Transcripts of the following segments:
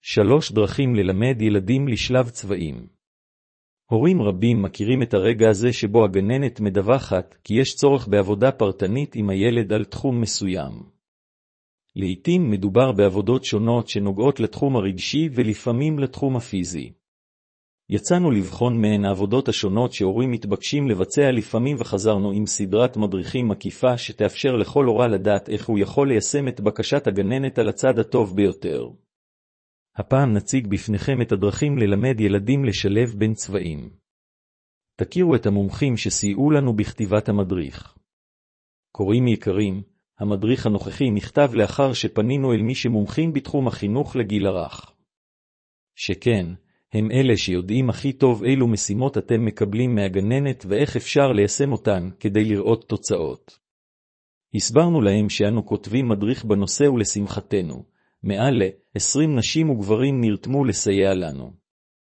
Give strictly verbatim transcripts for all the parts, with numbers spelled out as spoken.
שלוש דרכים ללמד ילדים לשלב צבעים. הורים רבים מכירים את הרגע הזה שבו הגננת מדווחת כי יש צורך בעבודה פרטנית עם הילד על תחום מסוים. לעתים מדובר בעבודות שונות שנוגעות לתחום הרגשי ולפעמים לתחום הפיזי. יצאנו לבחון מהן העבודות השונות שהורים מתבקשים לבצע לפעמים וחזרנו עם סדרת מדריכים מקיפה שתאפשר לכל הורה לדעת איך הוא יכול ליישם את בקשת הגננת על הצד הטוב ביותר. הפעם נציג בפניכם את הדרכים ללמד ילדים לשלב בין צבעים. תכירו את המומחים שסייעו לנו בכתיבת המדריך. קוראים יקרים, המדריך הנוכחי נכתב לאחר שפנינו אל מי שמומחים בתחום החינוך לגיל הרך. שכן, הם אלה שיודעים הכי טוב אילו משימות אתם מקבלים מהגננת ואיך אפשר ליישם אותן כדי לראות תוצאות. הסברנו להם שאנו כותבים מדריך בנושא ולשמחתנו, מעל ל-עשרים נשים וגברים נרתמו לסייע לנו.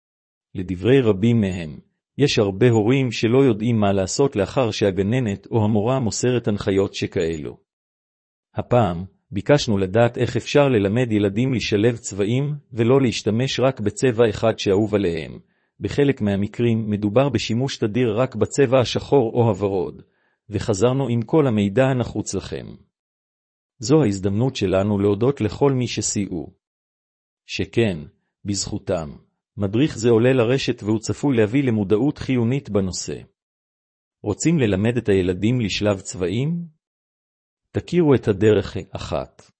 לדברי רבים מהם, יש הרבה הורים שלא יודעים מה לעשות לאחר שהגננת או המורה מוסרת הנחיות שכאלו. הפעם, ביקשנו לדעת איך אפשר ללמד ילדים לשלב צבעים ולא להשתמש רק בצבע אחד שאהוב עליהם. בחלק מהמקרים מדובר בשימוש תדיר רק בצבע השחור או הוורוד, וחזרנו עם כל המידע הנחוץ לכם. זו ההזדמנות שלנו להודות לכל מי שסייעו. שכן, בזכותם, מדריך זה עולה לרשת והוא צפוי להביא למודעות חיונית בנושא. רוצים ללמד את הילדים לשלב צבעים? תכירו את הדרך אחת.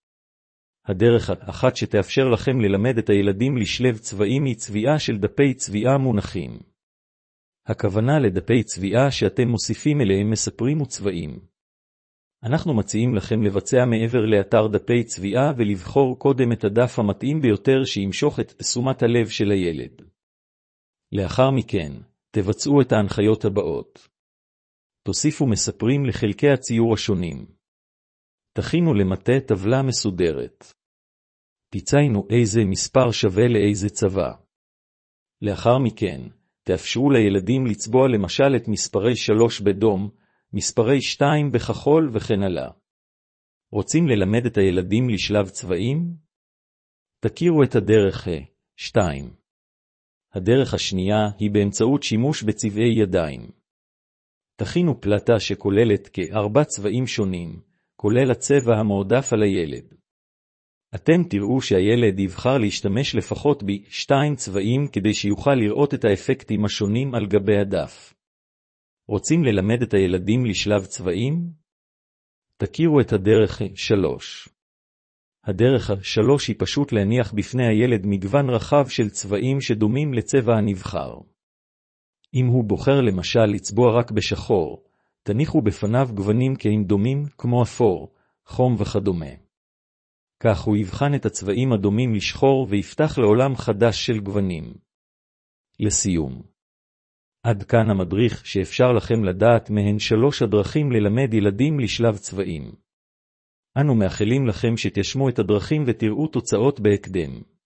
הדרך האחת שתאפשר לכם ללמד את הילדים לשלב צבעים היא צביעה של דפי צביעה מונחים. הכוונה לדפי צביעה שאתם מוסיפים אליהם מספרים וצבעים. אנחנו מציעים לכם לבצע מעבר לאתר דפי צביעה ולבחור קודם את הדף המתאים ביותר שימשוך את תשומת הלב של הילד. לאחר מכן, תבצעו את ההנחיות הבאות. תוסיפו מספרים לחלקי הציור השונים. תכינו למטה טבלה מסודרת. תציינו איזה מספר שווה לאיזה צבע. לאחר מכן, תאפשרו לילדים לצבוע למשל את מספרי שלוש בדום, מספרי שתיים בכחול וכן הלאה. רוצים ללמד את הילדים לשלב צבעים? תכירו את הדרך שתיים. הדרך השנייה היא באמצעות שימוש בצבעי ידיים. תכינו פלטה שכוללת כארבע צבעים שונים, כולל הצבע המועדף על הילד. אתם תראו שהילד יבחר להשתמש לפחות בשתיים צבעים כדי שיוכל לראות את האפקטים השונים על גבי הדף. רוצים ללמד את הילדים לשלב צבעים? תכירו את הדרך שלוש. הדרך שלוש היא פשוט להניח בפני הילד מגוון רחב של צבעים שדומים לצבע הנבחר. אם הוא בוחר למשל לצבוע רק בשחור, תניחו בפניו גוונים כהים דומים כמו אפור, חום וכדומה. כך הוא יבחן את הצבעים הדומים לשחור ויפתח לעולם חדש של גוונים. לסיום. עד כאן המדריך שאפשר לכם לדעת מהן שלוש הדרכים ללמד ילדים לשלב צבעים. אנו מאחלים לכם שתשמו את הדרכים ותראו תוצאות בהקדם.